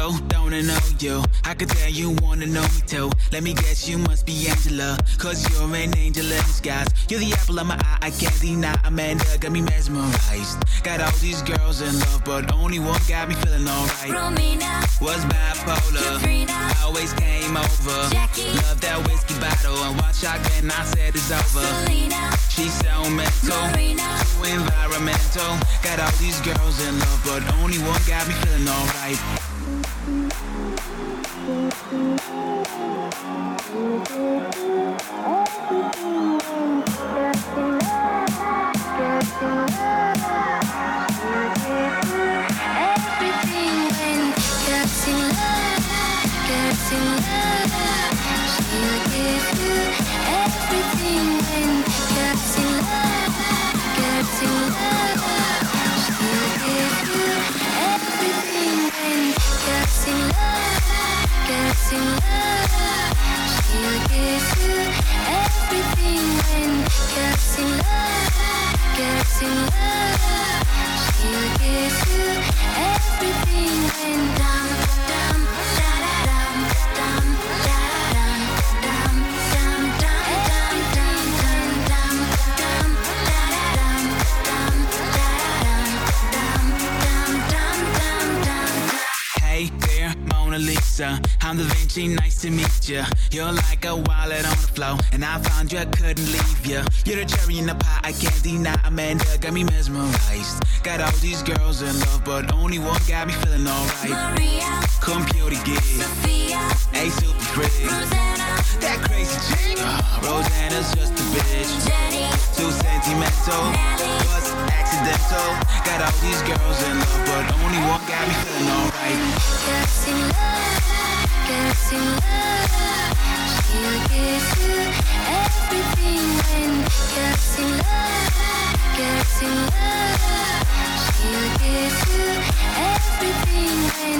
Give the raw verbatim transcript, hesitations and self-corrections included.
so, don't I know you? I could tell you wanna know me too. Let me guess, you must be Angela, cause you're an angel in disguise. You're the apple of my eye, I can't deny. Amanda got me mesmerized. Got all these girls in love, but only one got me feeling alright. Romina was bipolar, Katrina always came over. Jackie Love that whiskey bottle and watch out when I said it's over. Selena She's so mental, Marina too environmental. Got all these girls in love, but only one got me feeling alright. Everything when gets in love, gets in love. She'll give you everything when gets in love, gets in love. She'll give you everything when gets in love, gets in love. She'll give you everything when gets in love, gets in love. She'll give you everything when dum dum da da dum dum da dum dum dum dum dum dum dum da dum dum da dum dum dum dum. Hey there, Mona Lisa, I'm Da Vinci, nice to meet ya. You're like a wallet on the floor, and I found you, I couldn't leave ya. You're the cherry in the pie, I can't deny. Amanda got me mesmerized. Got all these girls in love, but only one got me feeling alright. Maria, Computer geek, Sophia, a super freak, Rosanna, that crazy chick. Uh, Rosanna's just a bitch, Jenny, too sentimental, was accidental. Got all these girls in love, but only one got me feeling alright. gets in love, gets in love. She'll give you everything when gets in love, gets in love. She'll give you everything when